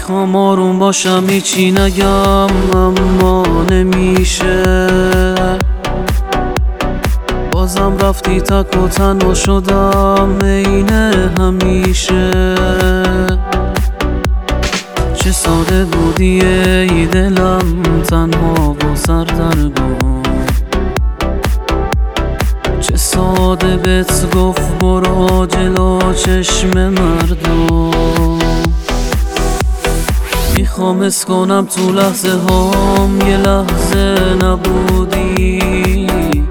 میخوام آروم باشم هیچی نگم اما نمیشه، بازم رفتی تک و تنها شدم عین همیشه. چه ساده بودی ای دلم تنها و سردرگم، چه ساده بهت گفت برو جلو چشم مردم. میخوام حس کنم تو لحظه هام یه لحظه نبودی،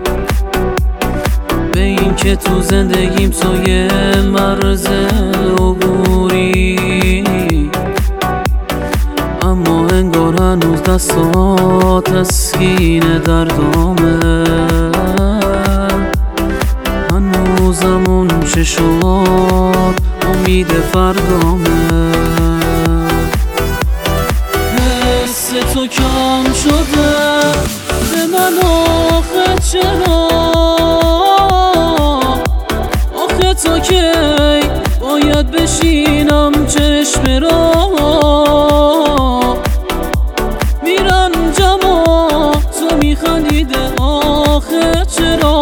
به این که تو زندگیم تو یه مرز عبوری، اما انگار هنوز دستات تسکین دردامه، هنوزم اون چشمات امید فردامه. حس تو کم شده به من آخه چرا، آخه تو کی باید بشینم چشم را میرنجم و تو میخندیده آخه چرا،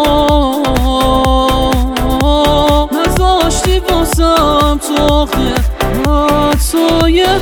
نذاشتی واسم تو آخه حتی یه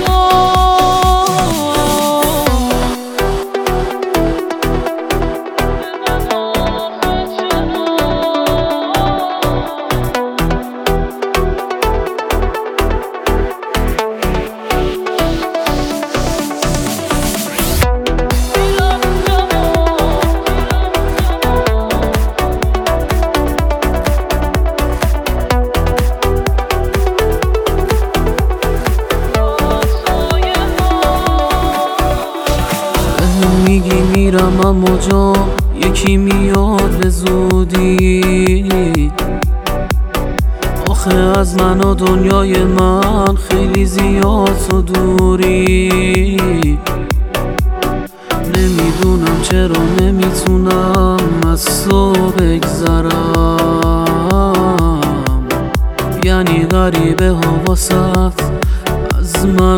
میگی میرم اما جا یکی میاد به زودی، آخه از من و دنیای من خیلی زیاد تو دوری. نمیدونم چرا نمیتونم از تو بگذرم، یعنی غریبه ها واسه از من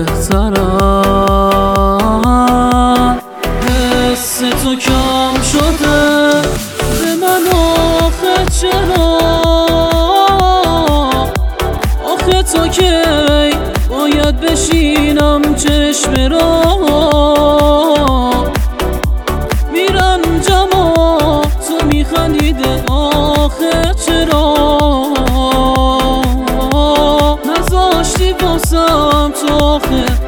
بهترم. حس تو کم شده به من آخه چرا، آخه تو کی باید بشینم چشم را میرنجم و تو میخندیده آخه چرا، نذاشتی واسم تو آخه